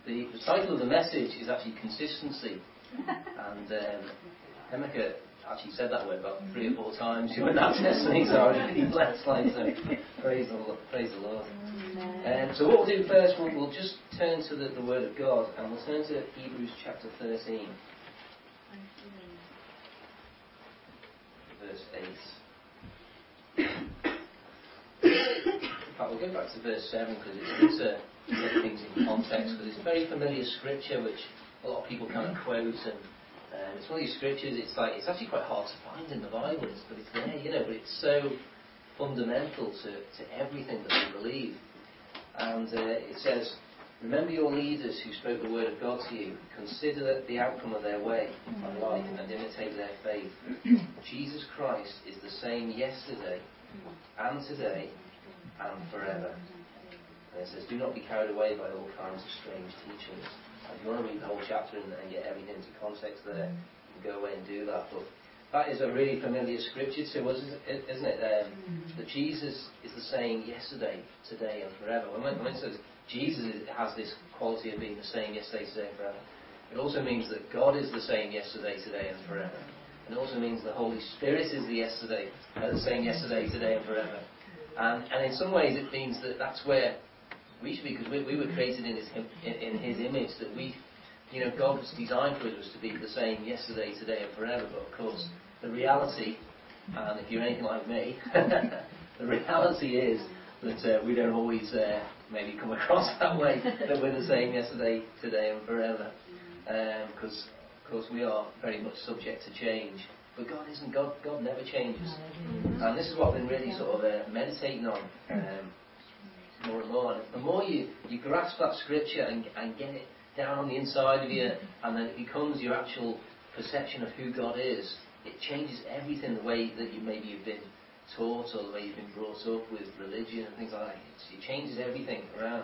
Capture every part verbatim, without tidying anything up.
the, the title of the message is actually consistency. And um, Emeka actually said that word about three or four times during that testimony, so I was really blessed. Like, so praise the Lord. Praise the Lord. Um, so what we'll do first, we'll, we'll just turn to the, the Word of God, and we'll turn to Hebrews chapter thirteen, verse eight. In fact, we'll go back to verse seven because it's good to put things in context, because it's a very familiar scripture which a lot of people kind of quote, and um, it's one of these scriptures. It's like it's actually quite hard to find in the Bible, but it's there, you know. But it's so fundamental to, to everything that we believe. And uh, it says, "Remember your leaders who spoke the word of God to you. Consider the outcome of their way of life and imitate their faith. Jesus Christ is the same yesterday and today and forever." And it says, "Do not be carried away by all kinds of strange teachings." If you want to read the whole chapter and, and get everything into context there, you can go away and do that. But that is a really familiar scripture to us, isn't it? Um, that Jesus is the same yesterday, today, and forever. When, when it says Jesus has this quality of being the same yesterday, today, and forever, it also means that God is the same yesterday, today, and forever. And it also means the Holy Spirit is the yesterday, uh, the same yesterday, today, and forever. And, and in some ways, it means that that's where we should be, because we, we were created in His in, in His image. That we, you know, God's design for us was to be the same yesterday, today, and forever. But of course, the reality, and if you're anything like me, the reality is that uh, we don't always uh, maybe come across that way. That we're the same yesterday, today, and forever. Because um, of course we are very much subject to change. But God isn't. God God never changes. And this is what I've been really sort of uh, meditating on. Um, more and more, and the more you, you grasp that scripture and, and get it down on the inside of you, and then it becomes your actual perception of who God is, it changes everything, the way that you maybe you've been taught or the way you've been brought up with religion and things like that. It, it changes everything around.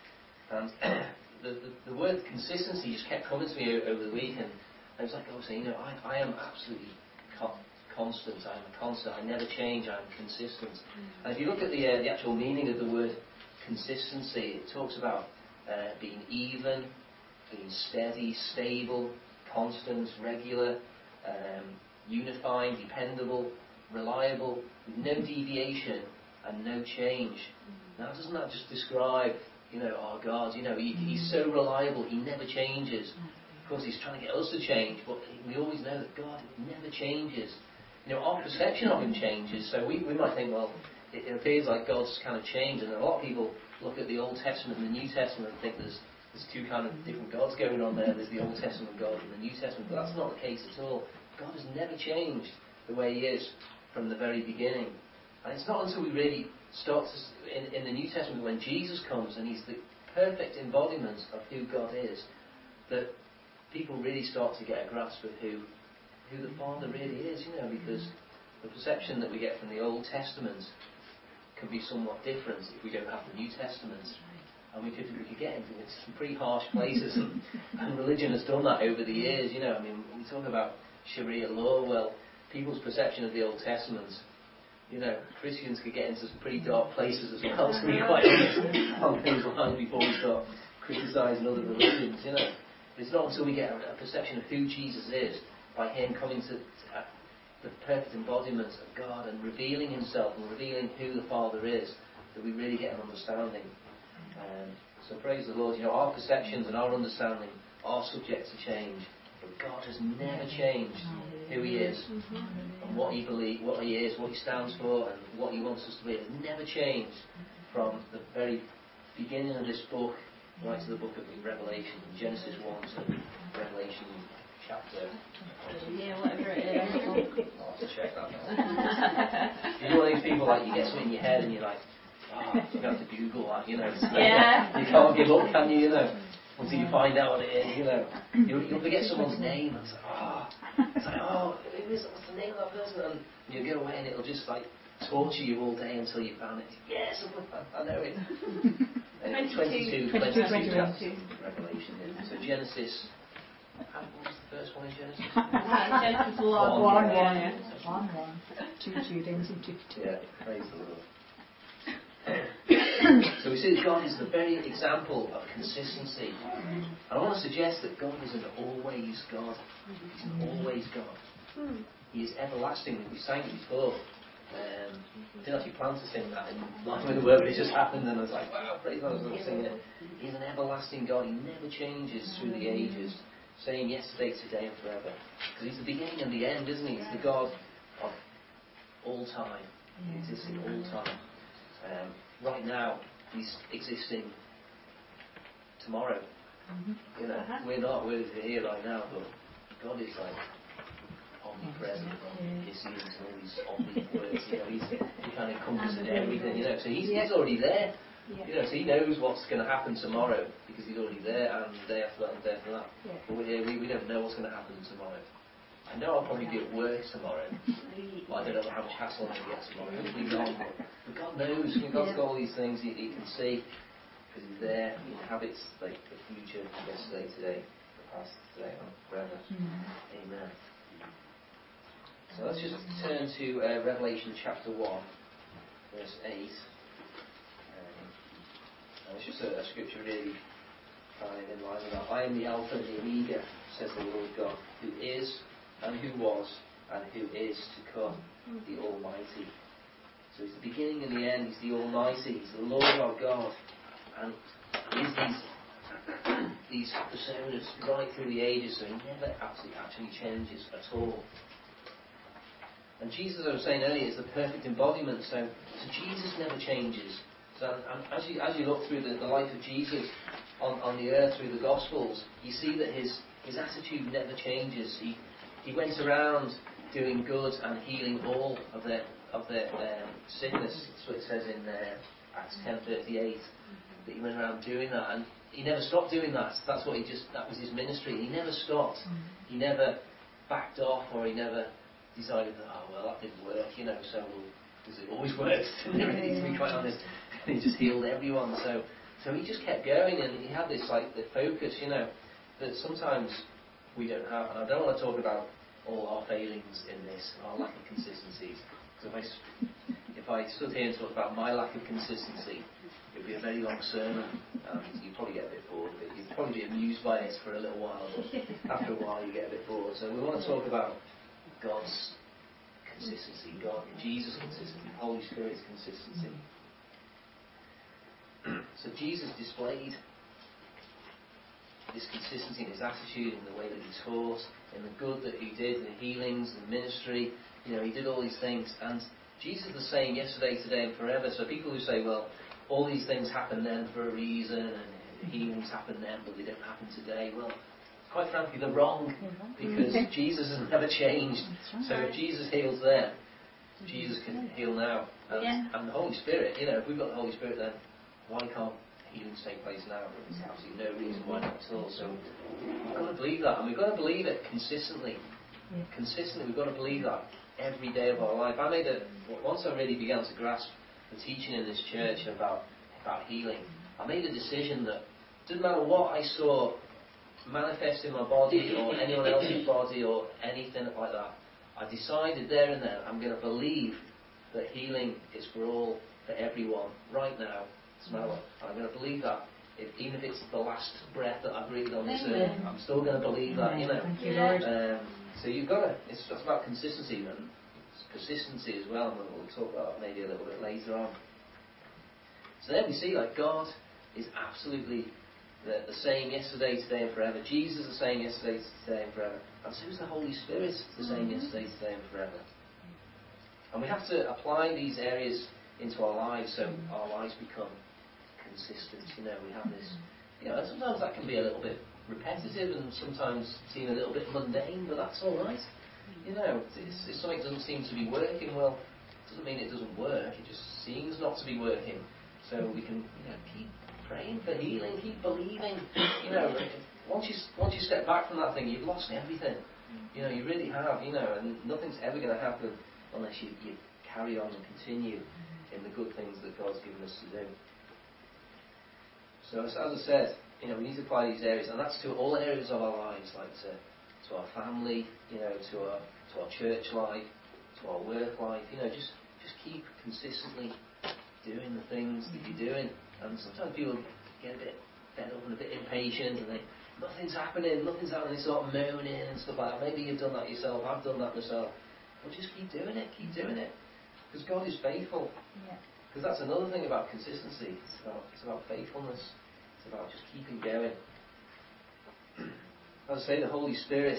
And the, the, the word consistency just kept coming to me over, over the week, and I was like, I was saying, you know, I, I am absolutely co- constant. I'm a constant. I never change. I'm consistent. Mm. And if you look at the uh, the actual meaning of the word consistency, it talks about uh, being even, being steady, stable, constant, regular, um, unifying, dependable, reliable, with no deviation and no change. Now, doesn't that just describe, you know, our God? You know, he, He's so reliable, He never changes. Of course, He's trying to get us to change, but we always know that God never changes. You know, our perception of Him changes, so we, we might think, well, it appears like God's kind of changed, and a lot of people look at the Old Testament and the New Testament and think there's there's two kind of different gods going on there. There's the Old Testament God and the New Testament, but that's not the case at all. God has never changed the way He is from the very beginning. And it's not until we really start to, in, in the New Testament, when Jesus comes and He's the perfect embodiment of who God is, that people really start to get a grasp of who who the Father really is, you know, because the perception that we get from the Old Testament can be somewhat different if we don't have the New Testament. And we could, we could get into some pretty harsh places, and, and religion has done that over the years, you know. I mean, we talk about Sharia law, well, people's perception of the Old Testament, you know, Christians could get into some pretty dark places as well, to be quite honest, on those lines before we start criticising other religions, you know. But it's not until we get a, a perception of who Jesus is, by Him coming to, to uh, the perfect embodiment of God and revealing Himself and revealing who the Father is, that we really get an understanding. Um, so praise the Lord. You know, our perceptions and our understanding are subject to change, but God has never changed who He is and what He believes, what He is, what He stands for, and what He wants us to be. It has never changed from the very beginning of this book right to the book of Revelation, Genesis one to Revelation chapter. Yeah, whatever it is. I'll have to check that now. You're one of these people, like, you get something in your head and you're like, oh, you have to Google that, you know. Yeah. You can't give up, can you, you know, until you find out what it is, you know. You'll, you'll forget someone's name and it's like, oh, it's like, oh, who is it? What's the name of that person? And you'll go away and it'll just, like, torture you all day until you found it. Yes, I know it. twenty-two, twenty-two, twenty-two chapters of Revelation. So Genesis. What was the first one in Genesis? Genesis one. One, one, yeah. One, one. Two, two, then two, two, two. Yeah, praise the Lord. So we see that God is the very example of consistency. And I want to suggest that God is an always God. He's an always God. He is everlasting. We sang it before. Um, I didn't actually plan to sing that in line with the word, but it just happened, and I was like, wow, praise God, I was singing it. He's an everlasting God. He never changes through the ages. Same yesterday, today, and forever. Because He's the beginning and the end, isn't He? He's the God of all time. He exists in all time. Um, right now, He's existing tomorrow. You know, we're not, we're here right now, but God is like omnipresent, omniscient, and all these omni words. You know, he's, he kind of encompasses everything. You know, so he's, he's already there. You know, so He knows what's going to happen tomorrow because He's already there, and the day after that, and the day after that. But we're here, we, we don't know what's going to happen tomorrow. I know I'll probably be at work tomorrow, but I don't know how much hassle I'm going to get tomorrow. Hopefully not. But God knows. God's got all these things He, he can see because He's there. He inhabits like the future, yesterday, today, the past, today, and forever. Mm-hmm. Amen. So let's just turn to uh, Revelation chapter one, verse eight. Um, and it's just a, a scripture really kind of in line with that. I am the Alpha and the Omega, says the Lord God, who is, and who was, and who is to come, the Almighty. So He's the beginning and the end. He's the Almighty. He's the Lord our God. And He's these, these personas right through the ages, so He never actually, actually changes at all. And Jesus, as I was saying earlier, is the perfect embodiment. So, so Jesus never changes. So and as you as you look through the, the life of Jesus on, on the earth through the Gospels, you see that his his attitude never changes. He he went around doing good and healing all of their of their um, sickness. That's what it says in uh, Acts ten thirty-eight. That he went around doing that, and he never stopped doing that. That's what he just that was his ministry. He never stopped. He never backed off, or he never decided that, oh well, that didn't work, you know, so because it always works, really, to be quite honest. He just healed everyone, so so he just kept going, and he had this like the focus, you know, that sometimes we don't have. And I don't want to talk about all our failings in this, our lack of consistencies, because if I if I stood here and talked about my lack of consistency, it would be a very long sermon, and you'd probably get a bit bored of it. You'd probably be amused by it for a little while, but after a while you get a bit bored. So we want to talk about God's consistency, God, Jesus' consistency, Holy Spirit's consistency. So Jesus displayed this consistency in His attitude, in the way that He taught, in the good that He did, in the healings, the ministry. You know, He did all these things, and Jesus is the same yesterday, today, and forever. So people who say, well, all these things happened then for a reason, and healings happened then, but they don't happen today. Well, quite frankly, they're wrong, because Jesus has never changed. So if Jesus heals then, Jesus can heal now. And, yeah. and the Holy Spirit, you know, if we've got the Holy Spirit, then why can't healings take place now? There's absolutely no reason why not at all. So we've got to believe that, and we've got to believe it consistently. Yeah. Consistently, we've got to believe that every day of our life. I made a once I really began to grasp the teaching in this church about about healing, I made a decision that it didn't matter what I saw manifest in my body or anyone else's body or anything like that. I decided there and then I'm going to believe that healing is for all, for everyone, right now. Doesn't matter what. I'm going to believe that. If, even if it's the last breath that I breathe on this earth, I'm still going to believe that, you know. Thank you, Lord. Um, so you've got to, it's just about consistency and consistency as well, and we'll talk about that maybe a little bit later on. So there we see, like, God is absolutely The, the same yesterday, today, and forever. Jesus the same yesterday, today, and forever. And so is the Holy Spirit the same yesterday, today, and forever. And we have to apply these areas into our lives so our lives become consistent. You know, we have this, you know, and sometimes that can be a little bit repetitive and sometimes seem a little bit mundane, but that's all right. You know, it's, if something doesn't seem to be working, well, it doesn't mean it doesn't work. It just seems not to be working. So we can, you know, keep praying for healing, keep believing. You know, once you once you step back from that thing, you've lost everything. You know, you really have. You know, and nothing's ever going to happen unless you, you carry on and continue in the good things that God's given us to do. So, as, as I said, you know, we need to apply these areas, and that's to all areas of our lives, like to to our family, you know, to our to our church life, to our work life. You know, just just keep consistently doing the things that you're doing. And sometimes people get a bit fed up and a bit impatient, and they, nothing's happening, nothing's happening, they start moaning and stuff like that. Maybe you've done that yourself, I've done that myself. Well, just keep doing it, keep doing it. Because God is faithful. Because that's another thing about consistency. It's about, it's about faithfulness. It's about just keeping going. As I say, the Holy Spirit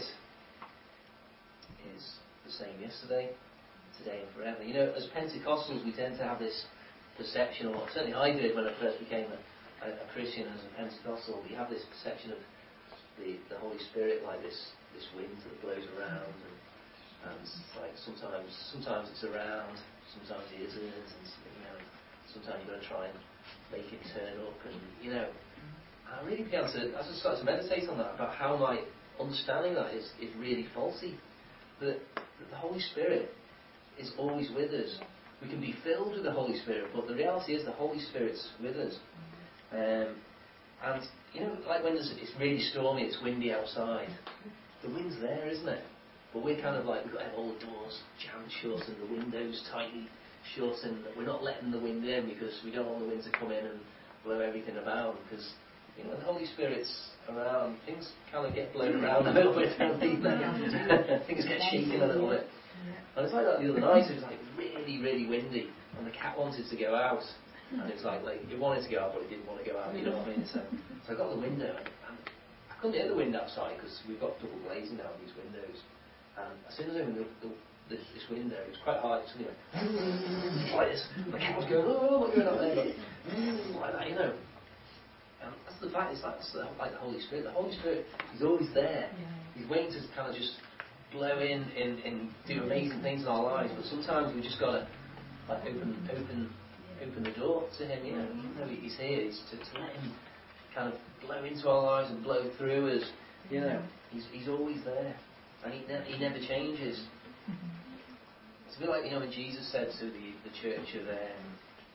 is the same yesterday, today and forever. You know, as Pentecostals, we tend to have this perception, or certainly I did when I first became a, a, a Christian as a Pentecostal, we have this perception of the, the Holy Spirit like this this wind that blows around, and, and it's like sometimes sometimes it's around, sometimes it isn't, and you know, sometimes you've got to try and make it turn up, and you know, I really began to, as I started to meditate on that, about how my understanding that is, is really faulty. That, that the Holy Spirit is always with us. We can be filled with the Holy Spirit, but the reality is the Holy Spirit's with us. Um, and, you know, like when it's really stormy, it's windy outside, the wind's there, isn't it? But we're kind of like, we've got to have all the doors jammed shut and the windows tightly shut, and we're not letting the wind in because we don't want the wind to come in and blow everything about, because, you know, the Holy Spirit's around, things kind of get blown around a little bit, don't they? Things get shaken a little bit. And it's like that the other night, it was like really, really windy, and the cat wanted to go out, and it was like, like it wanted to go out, but it didn't want to go out, you know what I mean? So, so I got the window, and, and I couldn't hear the wind outside, because we've got double glazing now on these windows, and as soon as I opened the, the, this, this window, it was quite hard, it suddenly went, like this, the cat was going, oh, what's going on there, but, like that, you know. And that's the fact, it's like, that's the, like the Holy Spirit. The Holy Spirit, He's always there. He's waiting to kind of just blow in and, and do amazing things in our lives. But sometimes we just got to like open, open, open the door to Him. You know, even though He's here, He's to, to let Him kind of blow into our lives and blow through us. You know, He's He's always there, and He ne- He never changes. It's a bit like, you know, when Jesus said to the the church of um,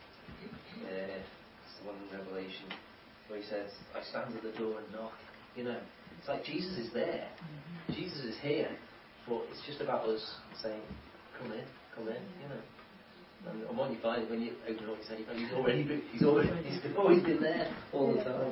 uh, it's the one in Revelation, where He says, I stand at the door and knock. You know, it's like Jesus is there. Mm-hmm. Jesus is here. But it's just about us saying, come in, come in, you know. And, and what you find when you open up, you say, he's already been, he's already, he's always been there all the time.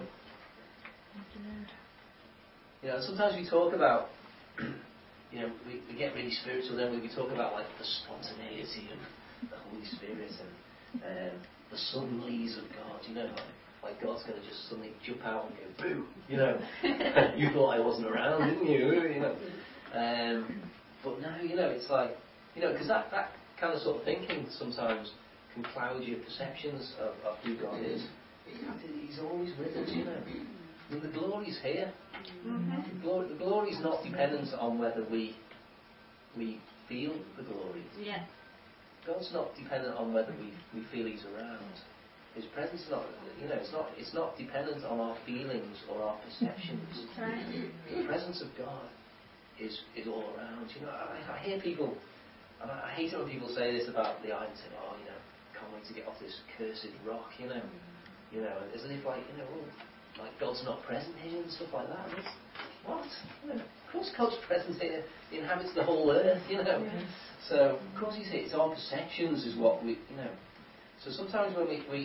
You know, sometimes we talk about, you know, we, we get really spiritual, then we, we talk about like the spontaneity of the Holy Spirit and um, the suddenlies of God, you know, like, like God's going to just suddenly jump out and go, boo, you know. You thought I wasn't around, didn't you? You know. Um, but no, you know, it's like, you know, because that, that kind of sort of thinking sometimes can cloud your perceptions of, of who God is. He's always with us, you know. I mean, the glory's here. Mm-hmm. The, glory, the glory's not dependent on whether we we feel the glory. Yeah. God's not dependent on whether we, we feel He's around. His presence is not, you know, it's not it's not dependent on our feelings or our perceptions. Right. The presence of God is is all around. You know, I, I hear people, and I, I hate it when people say this about the island, saying, "Oh, you know, can't wait to get off this cursed rock," you know, you know, as if like, you know, well, like God's not present here and stuff like that. And it's, what? You know, of course God's present here. He inhabits the whole earth, you know. Yes. So of course He's here. It's our perceptions is what we, you know. So sometimes when we we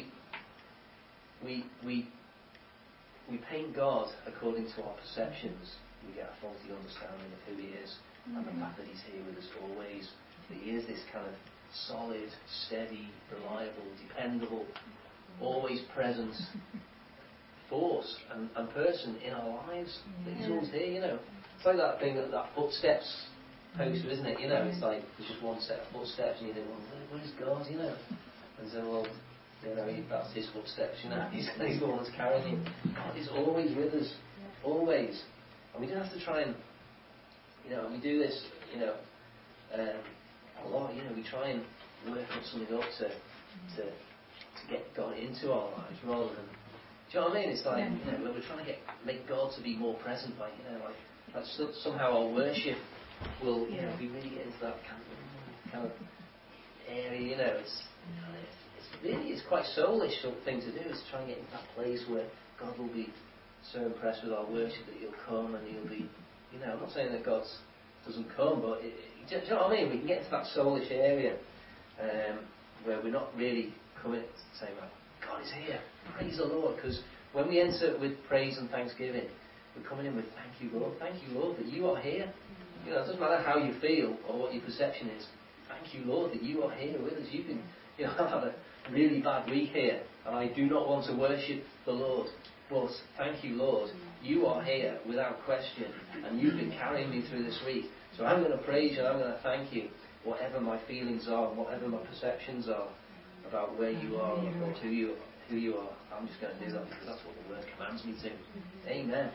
we we we paint God according to our perceptions, we get a faulty understanding of who He is, mm-hmm. and the fact that He's here with us always. That He is this kind of solid, steady, reliable, dependable, always present force and, and person in our lives. That He's always here, you know. It's like that thing, that, that footsteps poster, isn't it? You know, it's like there's just one set of footsteps, and you think, well, where's God? You know, and so well. You know, he, that's His footsteps, you know. He's, he's the one that's carrying Him. God is always with us. Always. And we don't have to try and, you know, and we do this, you know, um, a lot, you know, we try and work something up to, to to get God into our lives rather than, do you know what I mean? It's like, you know, when we're trying to get, make God to be more present, like, you know, like, like so, somehow our worship will, you know, we really get into that kind of, kind of area, you know, it's, you know, it's, really, it's quite soulish sort of thing to do, is to try and get into that place where God will be so impressed with our worship that He'll come and He'll be, you know, I'm not saying that God doesn't come, but it, it, do you know what I mean? We can get into that soulish area um, where we're not really coming saying, like, God is here, praise the Lord. Because when we enter with praise and thanksgiving, we're coming in with thank you, Lord. Thank you, Lord, that you are here. You know, it doesn't matter how you feel or what your perception is. Thank you, Lord, that you are here with us. You can, you know, have a really bad week here, and I do not want to worship the Lord. Well, thank you, Lord. You are here without question, and you've been carrying me through this week. So I'm going to praise you, and I'm going to thank you, whatever my feelings are, whatever my perceptions are about where you are or who you who you are. I'm just going to do that because that's what the Word commands me to. Amen.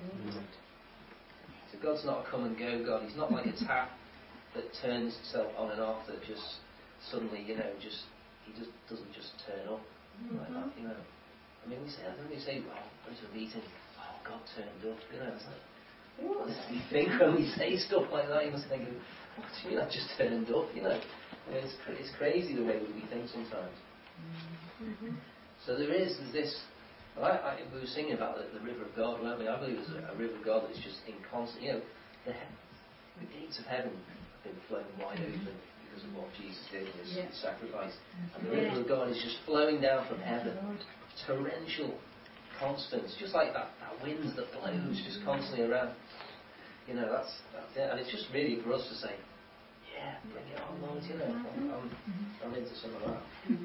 So God's not a come and go God. He's not like a tap that turns itself on and off, that just suddenly, you know, just he just doesn't just turn up like that, you know. I mean, we say, when we say, well, go to a meeting, oh, God turned up, you know, it's like, what do you think when we say stuff like that? You must think, what do you mean I just turned up, you know? I mean, it's, it's crazy the way we think sometimes. Mm-hmm. So there is, there's this, well, I, I, we were singing about the, the river of God, weren't we? I believe it's a, a river of God that's just in constant, you know, the, the gates of heaven have been flown wide open because of what Jesus did in his yeah. sacrifice. And the river of God is just flowing down from heaven. Torrential constants, just like that, that wind that blows just constantly around. You know, that's, that's it. And it's just really for us to say, yeah, bring it on, Lord, you know, I'm, I'm, I'm into some of that.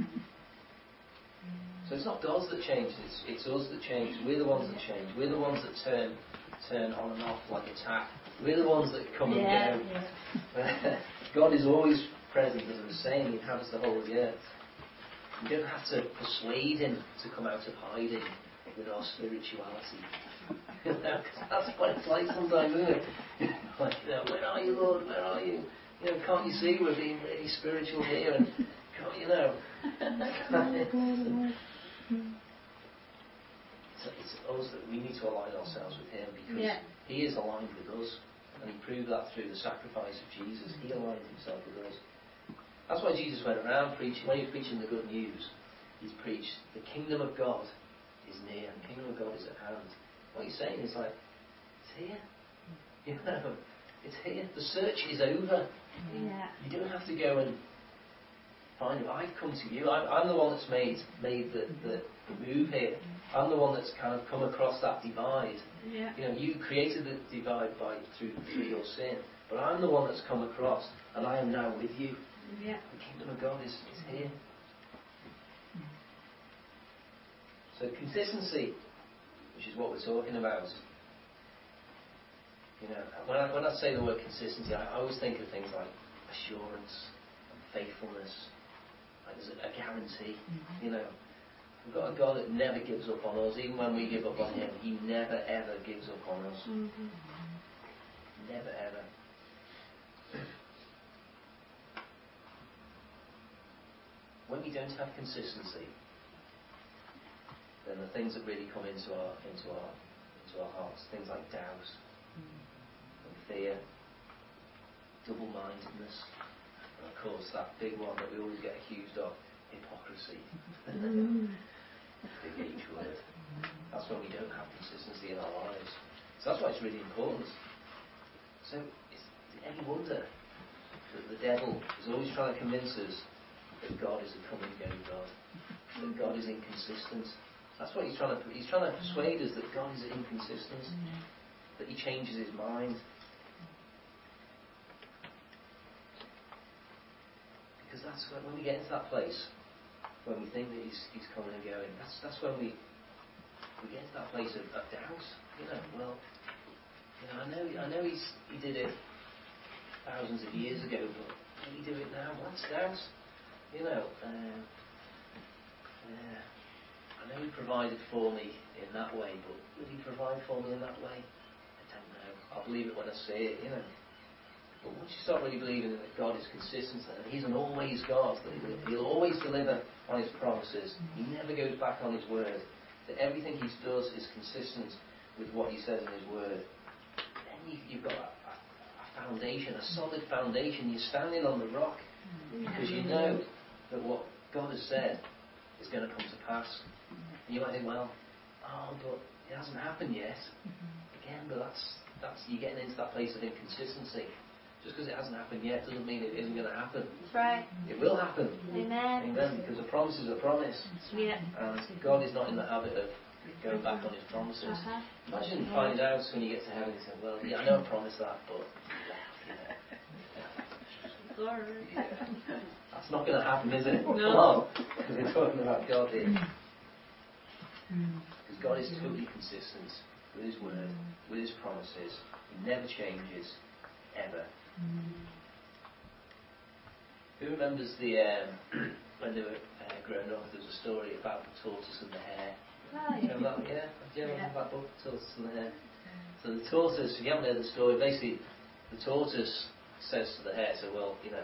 So it's not gods that change, it's, it's us that change. We're the ones that change. We're the ones that turn turn on and off like a tap. We're the ones that come yeah, and go. Yeah. God is always present, as I was saying, he inhabits the whole of the earth. We don't have to persuade him to come out of hiding with our spirituality. That's what it's like sometimes, isn't it? Like, you know, where are you, Lord? Where are you? You know, can't you see we're being really spiritual here? And can't you know? So it's us that we need to align ourselves with him, because yeah. he is aligned with us, and he proved that through the sacrifice of Jesus. He aligned himself with us. That's why Jesus went around preaching. When he was preaching the good news, he's preached, the kingdom of God is near, and the kingdom of God is at hand. What he's saying is like, it's here. You know, it's here. The search is over. Yeah. You don't have to go and find it. I've come to you. I'm, I'm the one that's made made the, the, the move here. I'm the one that's kind of come across that divide. Yeah. You know, you created the divide by through through your sin, but I'm the one that's come across, and I am now with you. Yeah. The kingdom of God is, is here. So consistency, which is what we're talking about. You know, when I when I say the word consistency, I, I always think of things like assurance and faithfulness. Like there's a, a guarantee. Mm-hmm. You know, we've got a God that never gives up on us. Even when we give up on him, he never ever gives up on us. Mm-hmm. Never ever. When we don't have consistency, then the things that really come into our into our into our hearts, things like doubt and fear, double-mindedness, and of course that big one that we always get accused of, hypocrisy. Big H word. That's when we don't have consistency in our lives. So that's why it's really important. So is it any wonder that the devil is always trying to convince us that God is a come and go God, that God is inconsistent. That's what he's trying to. He's trying to persuade us that God is inconsistent, that he changes his mind. Because that's when, when we get into that place, when we think that he's he's coming and going. That's that's when we we get into that place of, of doubt. You know, well, you know, I know I know he's he did it thousands of years ago, but will he do it now? That's doubt. You know, uh, uh, I know he provided for me in that way, but will he provide for me in that way? I don't know. I'll believe it when I see it, you know. But once you start really believing that God is consistent and he's an always God, that he'll always deliver on his promises, he never goes back on his word, that everything he does is consistent with what he says in his word, then you, you've got a, a foundation, a solid foundation. You're standing on the rock because you know that what God has said is going to come to pass. And you might think, well, oh, but it hasn't happened yet. Again, but that's that's you're getting into that place of inconsistency. Just because it hasn't happened yet doesn't mean it isn't going to happen. That's right. It will happen. Amen. Amen. Because a promise is a promise. Yeah. And God is not in the habit of going back on his promises. Uh-huh. Imagine finding out when you get to heaven and say, well, yeah, I know I promised that, but you know, yeah, that's not going to happen, is it? No. Come on. Because we're talking about God here. Because God is totally consistent with his word, with his promises. He never changes, ever. Who remembers the, um, when they were uh, growing up, there was a story about the tortoise and the hare. Oh, You know that? Yeah? Do you remember that book, Tortoise and the Hare? So the tortoise, if you haven't heard the story, basically the tortoise says to the hare, so well, you know,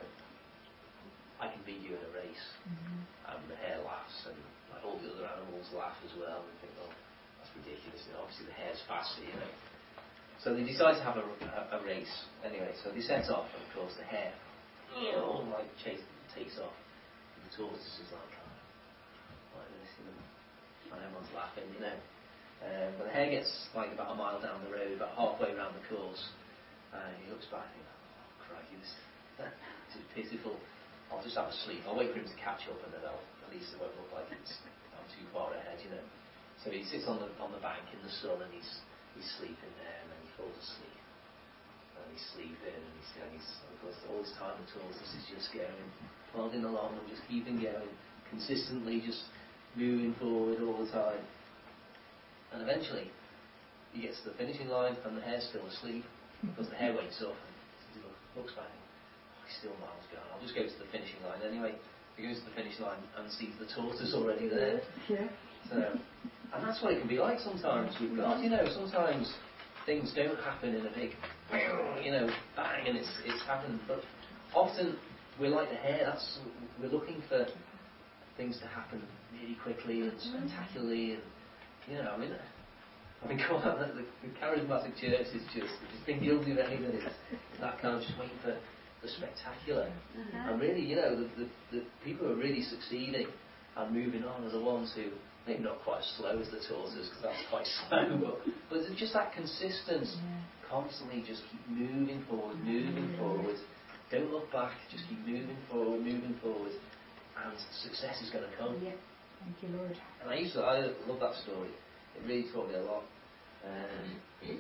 I can beat you in a race. Mm-hmm. And the hare laughs, and like, all the other animals laugh as well, and think, well, that's ridiculous. You know, obviously the hare's faster, you know. So they decide to have a, a, a race. Anyway, so they set off, and of course the hare, oh, like, chase, takes off. And the tortoise is like, oh, like this, you know. And everyone's laughing, you know. Um, but the hare gets like about a mile down the road, about halfway around the course, and he looks back and thinks, oh, crikey, this, this is pitiful. I'll just have a sleep. I'll wait for him to catch up, and then I'll, at least it won't look like it's, I'm too far ahead, you know. So he sits on the on the bank in the sun, and he's he's sleeping there, and then he falls asleep. And he's sleeping, and he's, and he's of course, all this time the tortoise is just going, plodding along, and just keeping going, consistently, just moving forward all the time. And eventually he gets to the finishing line and the hare's still asleep, because the hare wakes up and looks back and oh, he's still miles gone. I'll just go to the finishing line anyway. He goes to the finish line and sees the tortoise already there. Yeah. So, and that's what it can be like sometimes with God. You know, sometimes things don't happen in a big, you know, bang, and it's it's happened. But often we're like the hare. That's we're looking for things to happen really quickly and spectacularly, and you know, I mean, I mean, come on, the, the charismatic church is just it's been guilty of anything. It's, it's that kind of just waiting for the spectacular, uh-huh. And really, you know, the, the the people who are really succeeding and moving on are the ones who maybe not quite as slow as the tortoise, because that's quite slow, but but it's just that consistent, yeah. Constantly just keep moving forward, moving forward. Don't look back. Just keep moving forward, moving forward. And success is going to come. Yeah. Thank you, Lord. And I used to, I love that story. It really taught me a lot. Um,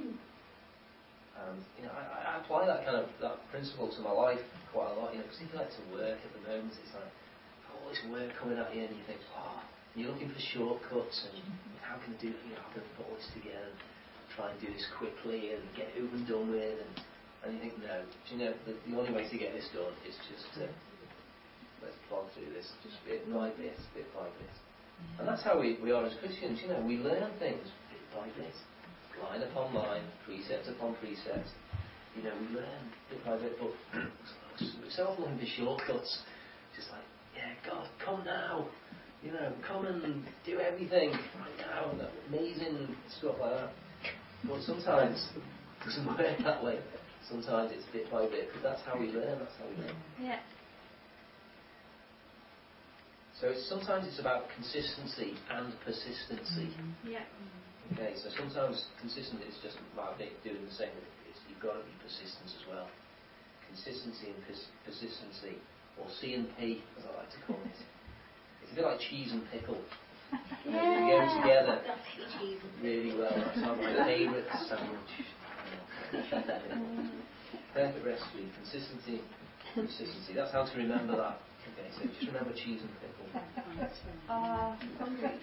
and you know, I, I apply that kind of that principle to my life quite a lot. You know, because if you like to work at the moment, it's like all this work coming at you, and you think, oh, and you're looking for shortcuts, and how can I do? You know, how can I put all this together? And try and do this quickly and get it over and done with. And, and you think, no, do you know, the, the only way to get this done is just to let's plod through this, just bit by bit, bit by bit. And that's how we, we are as Christians, you know, we learn things bit by bit, line upon line, precept upon precept. You know, we learn bit by bit, but we're so often looking for shortcuts, just like, yeah, God, come now, you know, come and do everything right now, and amazing stuff like that. But sometimes it doesn't work that way. Sometimes it's bit by bit, because that's how we learn, that's how we learn. Yeah. So it's, sometimes it's about consistency and persistency. Mm-hmm. Yeah. Okay, so sometimes consistency is just about doing the same. It's, you've got to be persistent as well. Consistency and pers- persistency, or C and P, as I like to call it. It's a bit like cheese and pickle. You know, Yeah. they go together really well. That's my favourite sandwich. Perfect recipe. Consistency, consistency. That's how to remember that. Okay, so just remember cheese and pickle. Uh, hungry.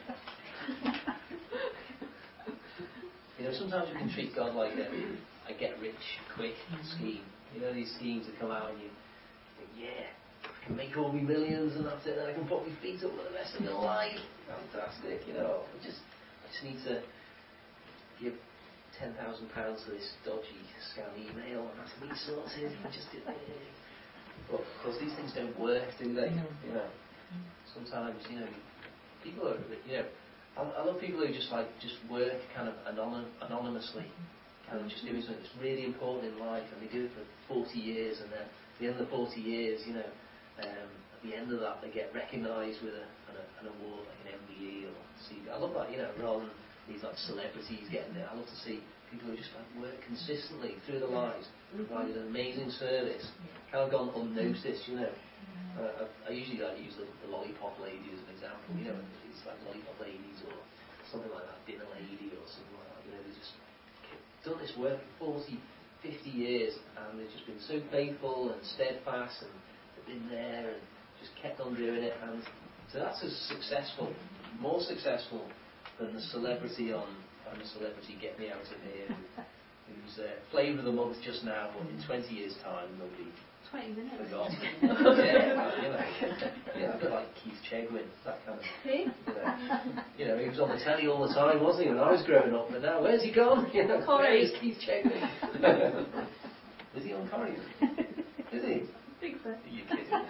You know, sometimes we can treat God like a, a get-rich-quick scheme. You know, these schemes that come out and you think, yeah, I can make all my millions and that's it, and I can put my feet up for the rest of my life. Fantastic, you know. I just, I just need to give ten thousand pounds to this dodgy scam email and that's me sorted. I just did it. But of course, these things don't work, do they? You know, sometimes, you know, people are, you know, I, I love people who just like just work kind of anon- anonymously, kind of just doing something that's really important in life, and they do it for forty years, and then at the end of the forty years, you know, um, at the end of that, they get recognised with a, an, an award like an M B E or C B. I love that, you know, rather than these like celebrities getting it. I love to see people who just like work consistently through their lives, provided an amazing service, kind of gone unnoticed, you know. Uh, I, I usually like to use the, the lollipop lady as an example, you know, it's like lollipop ladies or something like that, dinner lady or something like that, you know, they've just done this work for forty, fifty years, and they've just been so faithful and steadfast, and they've been there and just kept on doing it, and so that's as successful, more successful than the celebrity on, I'm a celebrity, get me out of here, who, who's uh, flavour of the month just now, but in twenty years' time, they'll be twenty minutes. forgotten. yeah, well, you know, yeah, a bit like Keith Chegwin, that kind of, you know, you know, he was on the telly all the time, wasn't he, when I was growing up, but now, where's he gone? You know, where is Keith Chegwin? Is he on Corrie? Is he? I think so. Are you kidding?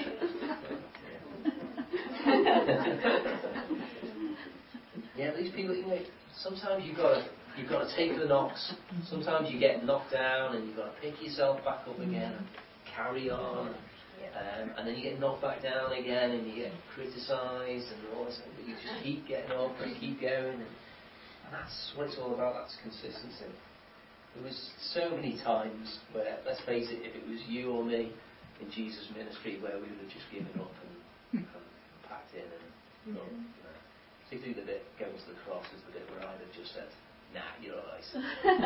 Yeah, these people, you know, sometimes you've got to you've got to take the knocks. Sometimes you get knocked down, and you've got to pick yourself back up again and carry on. Um, and then you get knocked back down again, and you get criticised and all this. But you just keep getting up and keep going, and, and that's what it's all about. That's consistency. There was so many times where, let's face it, if it was you or me in Jesus' ministry, where we would have just given up and, and packed in and thought, you know, particularly the bit going to the cross is the bit where I'd have just said, nah, you're all right.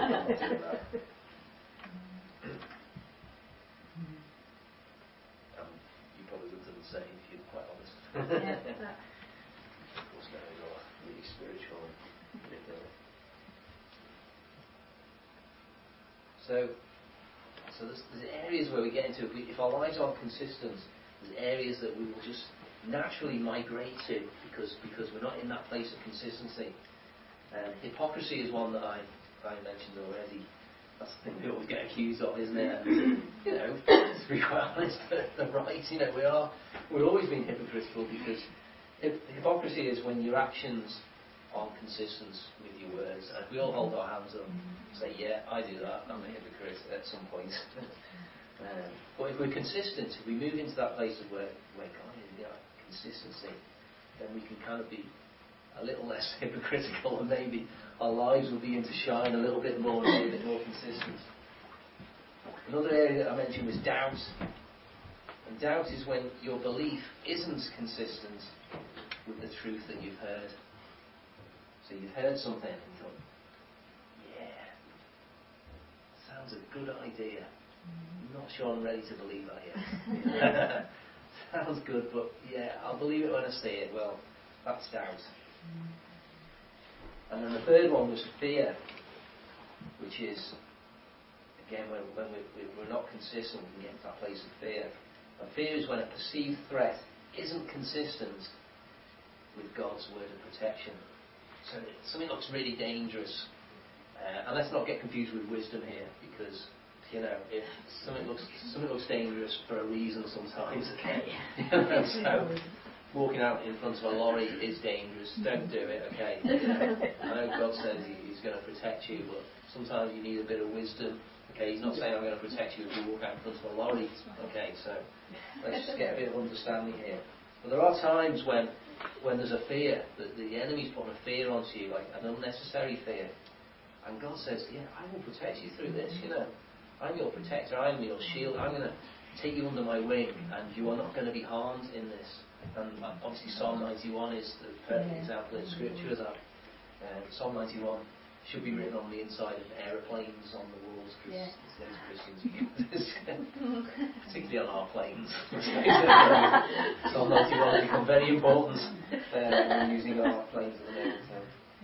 um, you probably would have done the same if you're quite honest. Yeah, of course, no, you're really spiritual and ridiculous. So, so there's, there's areas where we get into, if, we, if our lives aren't consistent, there's areas that we will just naturally migrate to because because we're not in that place of consistency. Um, hypocrisy is one that I, I mentioned already. That's the thing we always get accused of, isn't it? And, you know, to be quite honest, they're right. You know, we are, we're always being hypocritical because hip- hypocrisy is when your actions aren't consistent with your words. And if we all hold our hands up and say, yeah, I do that, I'm a hypocrite at some point. um, but if we're consistent, if we move into that place of where, where God is, you know, consistency, then we can kind of be a little less hypocritical, and maybe our lives will begin to shine a little bit more and be a bit more consistent. Another area that I mentioned was doubt. And doubt is when your belief isn't consistent with the truth that you've heard. So you've heard something and you thought, yeah, sounds a good idea. I'm not sure I'm ready to believe that yet. Sounds good, but yeah, I'll believe it when I see it. Well, that's doubt. And then the third one was fear, which is, again, when, when we, we're not consistent, we can get to that place of fear. And fear is when a perceived threat isn't consistent with God's word of protection. So something looks really dangerous. Uh, and let's not get confused with wisdom here, because, you know, if something looks something looks dangerous for a reason sometimes. Okay. You know, so walking out in front of a lorry is dangerous. Don't do it. Okay. You know, I know God says he, He's going to protect you, but sometimes you need a bit of wisdom. Okay. He's not saying I'm going to protect you if you walk out in front of a lorry. Okay. So let's just get a bit of understanding here. But there are times when when there's a fear that the enemy's putting a fear onto you, like an unnecessary fear. And God says, yeah, I will protect you through this, you know. I'm your protector, I'm your shield, I'm going to take you under my wing, and you are not going to be harmed in this. And obviously Psalm ninety-one is the perfect example in Scripture of that. Uh, Psalm ninety-one should be written on the inside of aeroplanes on the walls, because yeah. those Christians use particularly on our planes. Psalm ninety-one has become very important uh, when using our planes at the moment. So,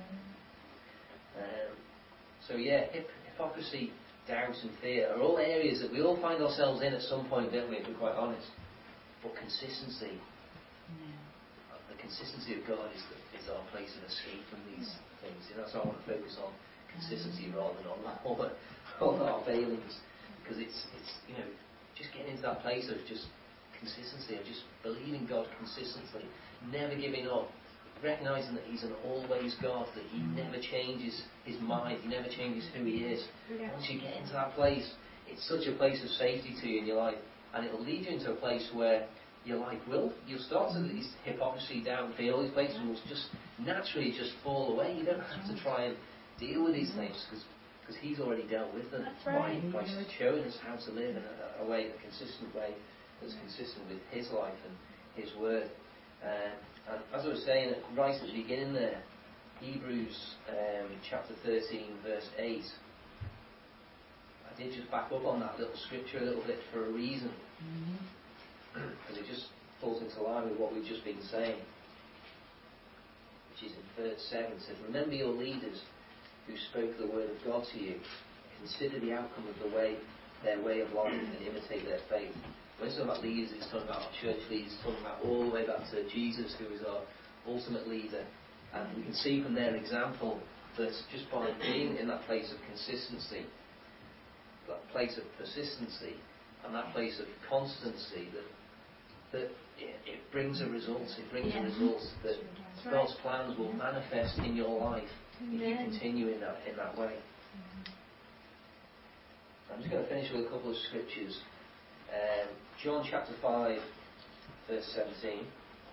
um, so yeah, hip, hypocrisy, doubt and fear are all areas that we all find ourselves in at some point, don't we, if we're quite honest. But consistency, yeah. the consistency of God is, the, is our place of escape from these things. You know, so I want to focus on consistency rather than on all, the, all our failings, because it's it's you know just getting into that place of just consistency, of just believing God consistently, never giving up, recognising that He's an always God, that He never changes His mind, He never changes who He is. Yeah. Once you get into that place, it's such a place of safety to you in your life, and it'll lead you into a place where your life will, you'll start to these hypocrisy, doubt, fear, all these places will just naturally just fall away. You don't have to try and deal with these things, because because He's already dealt with them. That's right. By, by showing us how to live in a, a way, a consistent way that's consistent with His life and His Word. Uh, and as I was saying right at the beginning there, Hebrews um, chapter thirteen, verse eight. I did just back up on that little scripture a little bit for a reason, because it just falls into line with what we've just been saying. Which is in verse seven, it says, "Remember your leaders who spoke the word of God to you. Consider the outcome of the way, their way of life, and imitate their faith." When it's talking about leaders, it's talking about our church leaders, it's talking about all the way back to Jesus, who is our ultimate leader. And we can see from their example that just by being in that place of consistency, that place of persistency, and that place of constancy, that that it, it brings a result. It brings yeah. a result that That's God's right. plans will manifest in your life if you continue in that in that way. I'm just going to finish with a couple of scriptures. Um, John chapter five, verse seventeen.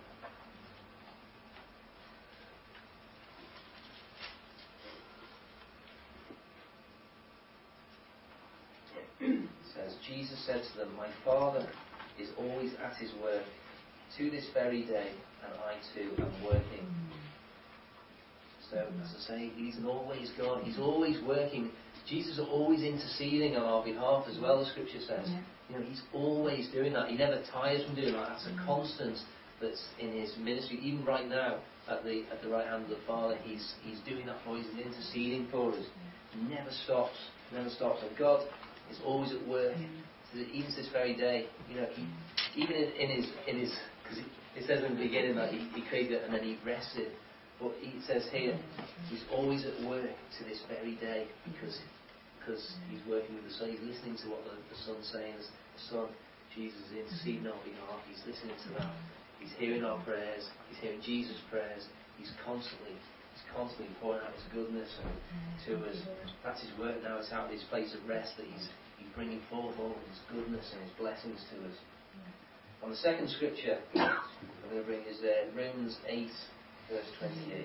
It says, "Jesus said to them, 'My Father is always at His work to this very day, and I too am working.'" So, as I say, He's an always God. He's always working. Jesus is always interceding on our behalf as well, the Scripture says. Yeah. You know, He's always doing that. He never tires from doing that. That's a constant that's in His ministry. Even right now, at the at the right hand of the Father, He's He's doing that for us. He's interceding for us. He never stops. Never stops. And God is always at work. Yeah. Even to this very day, you know, he, even in, in his in his because it, it says in the beginning that he, he created it and then He rested. But He says here, He's always at work to this very day because because He's working with the Son. He's listening to what the, the Son's saying. The Son, Jesus, is interceding on our behalf. He's listening to that. He's hearing our prayers. He's hearing Jesus' prayers. He's constantly He's constantly pouring out His goodness and, to us. That's His work now. It's out of His place of rest that He's He's bringing forth all of His goodness and His blessings to us. On the second scripture I'm going to bring is uh, Romans eight, verse twenty-eight.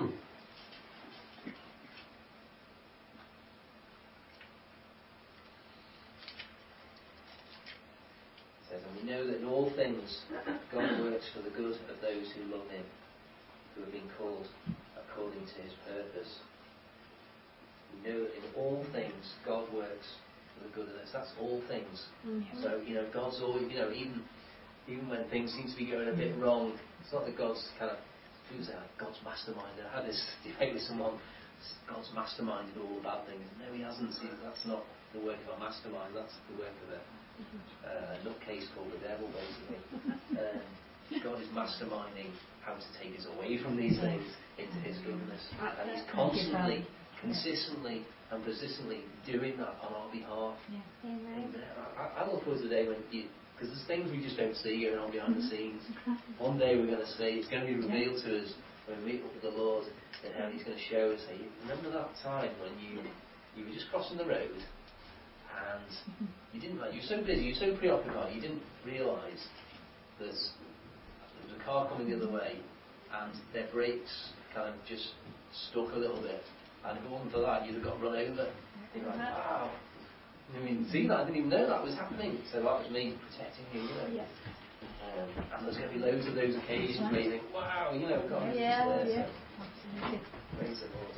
It says, "And we know that in all things God works for the good of those who love Him, who have been called according to His purpose." We know that in all things God works for the good of us. That's all things. Mm-hmm. So, you know, God's always, you know, even even when things seem to be going a bit wrong, it's not that God's kind of, who's that? God's mastermind. I had this debate with someone, God's masterminded all the bad things. No, He hasn't. See, that's not the work of a mastermind. That's the work of a uh, nutcase called the devil, basically. Um, God is masterminding how to take us away from these things into His goodness. And He's constantly, consistently and persistently doing that on our behalf. Yeah. And, uh, I, I look forward to the day when you, because there's things we just don't see going on behind the scenes. One day we're going to see, it's going to be revealed to us when we meet up with the Lord, and how He's going to show us, say, remember that time when you you were just crossing the road and you didn't, like, you were so busy, you were so preoccupied, you didn't realise that there was a car coming the other way and their brakes kind of just stuck a little bit, and if it wasn't for that you'd have got run over. And you're like, wow, I mean, see that? I didn't even know that was happening. So that was me protecting you, you know. Yeah. Um, and there's going to be loads of those occasions where you think, wow, you know, God is yeah, there. Yeah. So. Praise the Lord.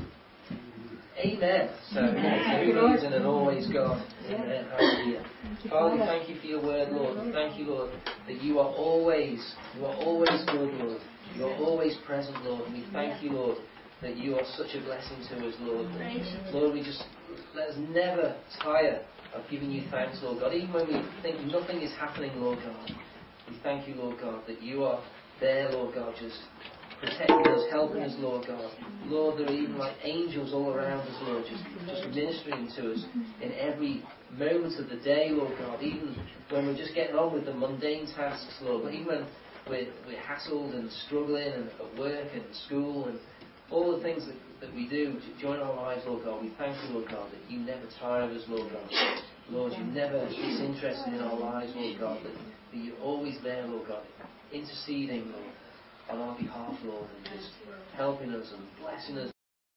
Amen. So, yeah, so always and always God. Amen. Hallelujah. Father, we thank You for Your word, Lord. We thank You, Lord, that You are always, You are always good, Lord. You are always present, Lord. And we thank You, Lord, that You are such a blessing to us, Lord. Lord, we just, let us never tire of giving You thanks, Lord God. Even when we think nothing is happening, Lord God, we thank You, Lord God, that You are there, Lord God, just protecting us, helping us, Lord God. Lord, there are even like angels all around us, Lord, just, just ministering to us in every moment of the day, Lord God. Even when we're just getting on with the mundane tasks, Lord, but even when we're, we're hassled and struggling and at work and at school and all the things that, that we do to join our lives, Lord God, we thank You, Lord God, that You never tire of us, Lord God. Lord, You never disinterested in our lives, Lord God, that, that You're always there, Lord God, interceding, Lord, on our behalf, Lord, and just helping us and blessing us.